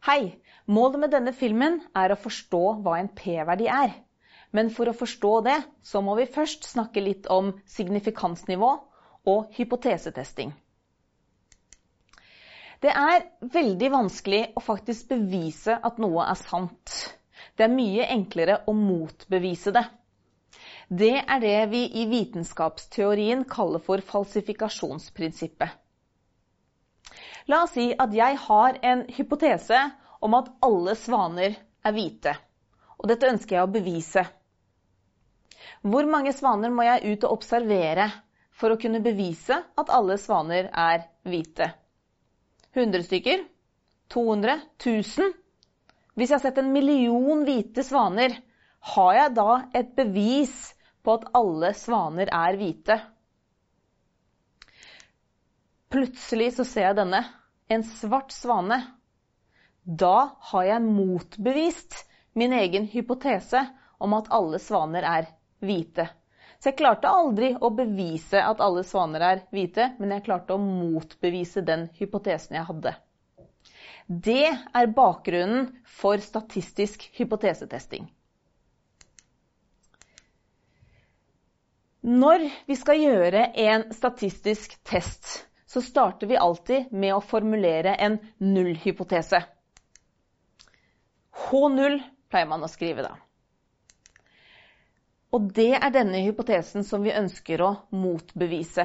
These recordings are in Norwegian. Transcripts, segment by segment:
Hei, målet med denne filmen er å forstå hva en p-verdi er. Men for å forstå det, så må vi først snakke litt om signifikansnivå og hypotesetesting. Det er veldig vanskelig å faktisk bevise at noe er sant. Det er mye enklere å motbevise det. Det er det vi i vitenskapsteorien kaller for falsifikasjonsprinsippet. La oss si at jeg har en hypotese om at alle svaner er hvite, og dette ønsker jeg å bevise. Hvor mange svaner må jeg ut og observere for å kunne bevise at alle svaner er hvite? 100 stykker? 200? 1000? Hvis jeg har sett 1 million hvite svaner, har jeg da et bevis på at alle svaner er hvite? Plutselig så ser jeg denne, en svart svane. Da har jeg motbevist min egen hypotese om at alle svaner er hvite. Så jeg klarte aldri å bevise at alle svaner er hvite, men jeg klarte å motbevise den hypotesen jeg hadde. Det er bakgrunnen for statistisk hypotesetesting. Når vi skal gjøre en statistisk test, så starter vi alltid med å formulere en nullhypotese. H0 pleier man å skrive da. Og det er denne hypotesen som vi ønsker å motbevise.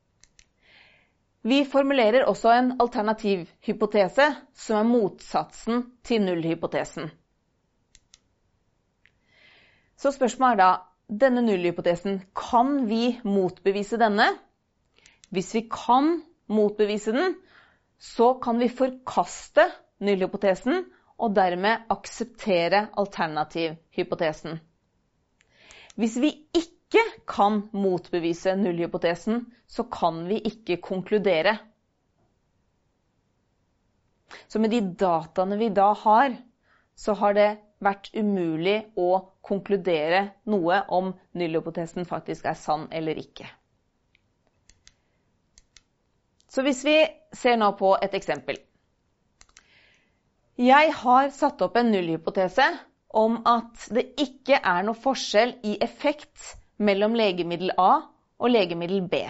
Vi formulerer også en alternativ hypotese som er motsatsen til nullhypotesen. Så spørsmålet er da, denne nullhypotesen, kan vi motbevise denne? Hvis vi kan motbevise den, så kan vi forkaste nullhypotesen og dermed akseptere alternativhypotesen. Hvis vi ikke kan motbevise nullhypotesen, så kan vi ikke konkludere. Så med de dataene vi da har, så har det vært umulig å konkludere noe om nullhypotesen faktisk er sann eller ikke. Så hvis vi ser nå på et eksempel. Jeg har satt opp en nullhypotese om at det ikke er noe forskjell i effekt mellom legemiddel A og legemiddel B.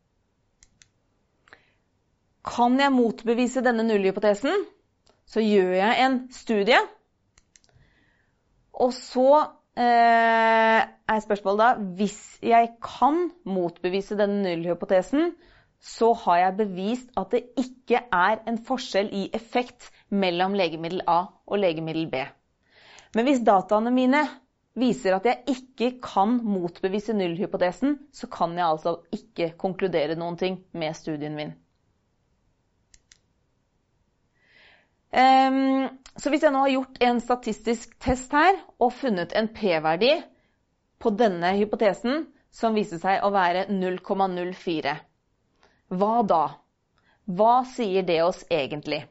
Kan jeg motbevise denne nullhypotesen, så gjør jeg en studie. Og så er spørsmålet da, hvis jeg kan motbevise denne nullhypotesen, så har jeg bevist at det ikke er en forskjell i effekt mellom legemiddel A og legemiddel B. Men hvis dataene mine viser at jeg ikke kan motbevise nullhypotesen, så kan jeg altså ikke konkludere noen ting med studien min. Så hvis jeg nå har gjort en statistisk test her, og funnet en p-verdi på denne hypotesen, som viser seg å være 0,04. Hva da? Hva sier det oss egentlig?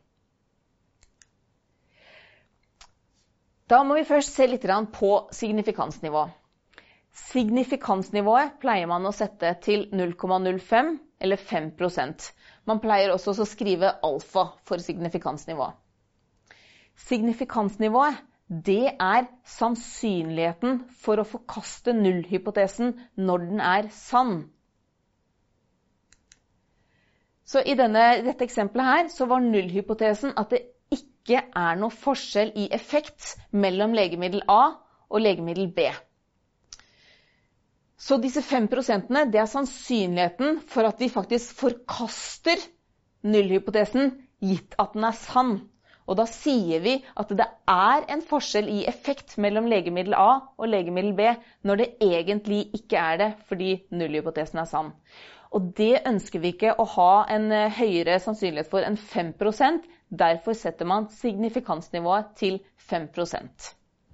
Da må vi først se litt på signifikansnivå. Signifikansnivået pleier man å sette til 0,05 eller 5%. Man pleier også å skrive alfa for signifikansnivå. Signifikansnivået, det er sannsynligheten for å forkaste nullhypotesen når den er sann. Så i dette eksempelet her, så var nullhypotesen at det ikke er noe forskjell i effekt mellom legemiddel A og legemiddel B. Så disse 5%, det er sannsynligheten for at vi faktisk forkaster nullhypotesen, gitt at den er sann. Og da sier vi at det er en forskjell i effekt mellom legemiddel A og legemiddel B, når det egentlig ikke er det, fordi nullhypotesen er sann. Og det ønsker vi ikke å ha en høyere sannsynlighet for enn 5%, derfor setter man signifikansnivået til 5%.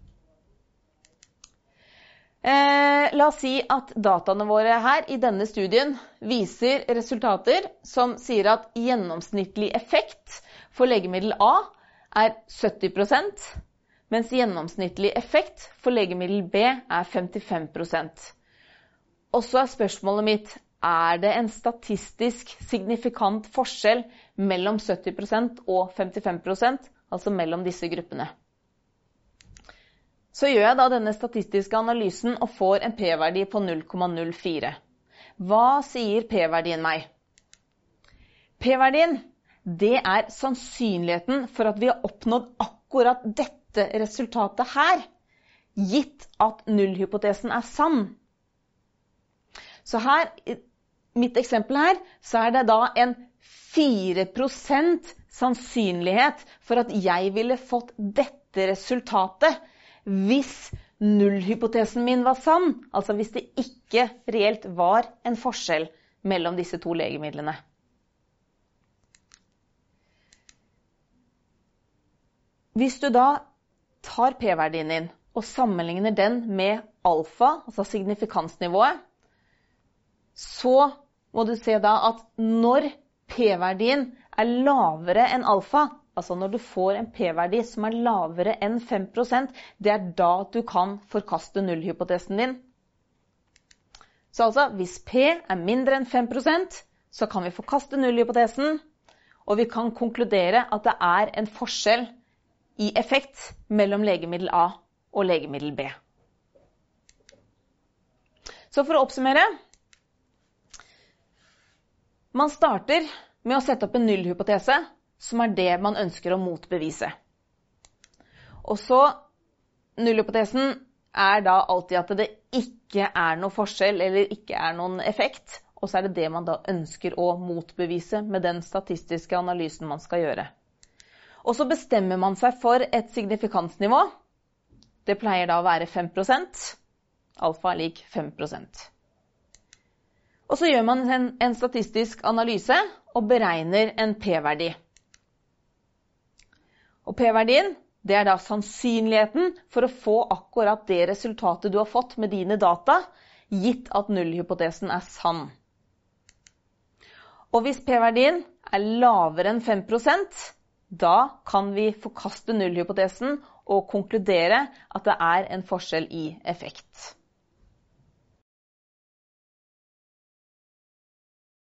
La oss si at dataene våre her i denne studien viser resultater som sier at gjennomsnittlig effekt for legemiddel A er 70%, mens gjennomsnittlig effekt for legemiddel B er 55%. Og så er spørsmålet mitt, er det en statistisk signifikant forskjell mellom 70% og 55%, altså mellom disse gruppene. Så gjør jeg da denne statistiske analysen og får en p-verdi på 0,04. Hva sier p-verdien meg? P-verdien, det er sannsynligheten for at vi har oppnådd akkurat dette resultatet her, gitt at nullhypotesen er sann. Så her, i mitt eksempel her, så er det da en 4% sannsynlighet for at jeg ville fått dette resultatet hvis nullhypotesen min var sann, altså hvis det ikke reelt var en forskjell mellom disse to legemidlene. Hvis du da tar p-verdien din og sammenligner den med alfa, altså signifikansnivået, så må du se da at når p-verdien er lavere enn alfa, altså når du får en p-verdi som er lavere enn 5%, det er da du kan forkaste nullhypotesen din. Så altså, hvis p er mindre enn 5%, så kan vi forkaste nullhypotesen, og vi kan konkludere at det er en forskjell i effekt mellom legemiddel A og legemiddel B. Så for å oppsummere, man starter med å sette opp en nullhypotese, som er det man ønsker å motbevise. Og så, nullhypotesen er da alltid at det ikke er noe forskjell, eller ikke er noen effekt, og så er det det man da ønsker å motbevise med den statistiske analysen man skal gjøre. Og så bestemmer man seg for et signifikansnivå. Det pleier da å være 5%. Alfa er lik 5%. Og så gjør man en statistisk analyse og beregner en p-verdi. Og p-verdien, det er da sannsynligheten for å få akkurat det resultatet du har fått med dine data, gitt at nullhypotesen er sann. Og hvis p-verdien er lavere enn 5%, da kan vi forkaste nullhypotesen og konkludere at det er en forskjell i effekt.